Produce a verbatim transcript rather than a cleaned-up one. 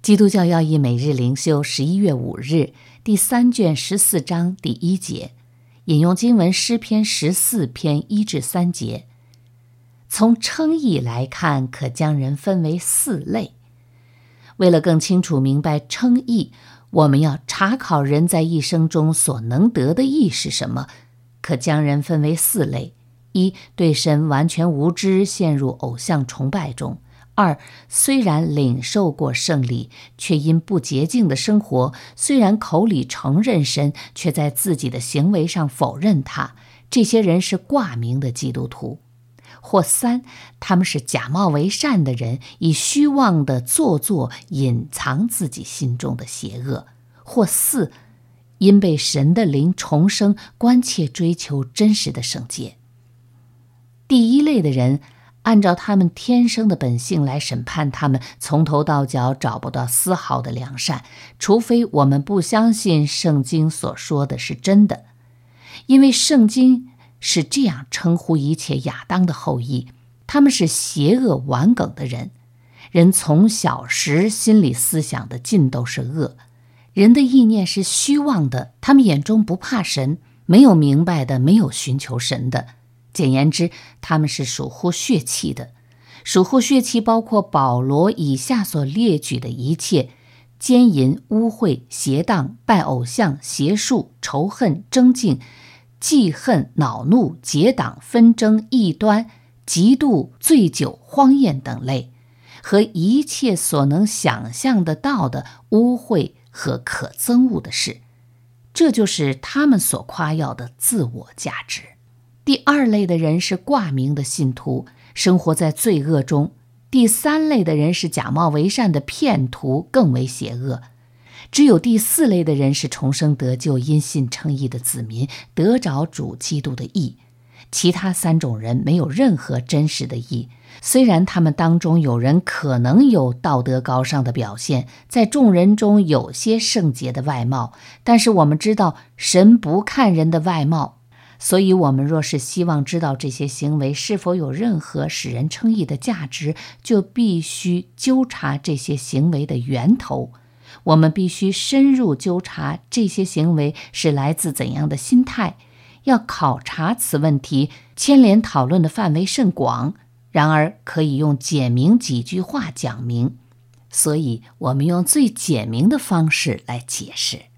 基督教要义每日灵修十一月五日第三卷十四章第一节，引用经文诗篇十四篇一至三节。从称义来看，可将人分为四类。为了更清楚明白称义，我们要查考人在一生中所能得的义是什么，可将人分为四类：一、对神完全无知，陷入偶像崇拜中；二、虽然领受过圣礼，却因不洁净的生活，虽然口里承认神，却在自己的行为上否认他，这些人是挂名的基督徒；或三，他们是假冒为善的人，以虚妄的做作隐藏自己心中的邪恶；或四，因被神的灵重生，关切追求真实的圣洁。第一类的人，按照他们天生的本性来审判他们，从头到脚找不到丝毫的良善，除非我们不相信圣经所说的是真的。因为圣经是这样称呼一切亚当的后裔，他们是邪恶顽梗的人。人从小时心理思想的尽都是恶，人的意念是虚妄的，他们眼中不怕神，没有明白的，没有寻求神的。简言之，他们是属乎血气的。属乎血气包括保罗以下所列举的一切：奸淫、污秽、邪荡、拜偶像、邪术、仇恨、争竞、记恨、恼怒、结党、纷争、异端、嫉妒、醉酒、荒宴等类，和一切所能想象得到的污秽和可憎恶的事。这就是他们所夸耀的自我价值。第二类的人是挂名的信徒，生活在罪恶中。第三类的人是假冒为善的骗徒，更为邪恶。只有第四类的人是重生得救、因信称义的子民，得着主基督的义。其他三种人没有任何真实的义，虽然他们当中有人可能有道德高尚的表现，在众人中有些圣洁的外貌，但是我们知道神不看人的外貌，所以我们若是希望知道这些行为是否有任何使人称义的价值，就必须纠察这些行为的源头。我们必须深入纠察这些行为是来自怎样的心态。要考察此问题，牵连讨论的范围甚广，然而可以用简明几句话讲明，所以我们用最简明的方式来解释。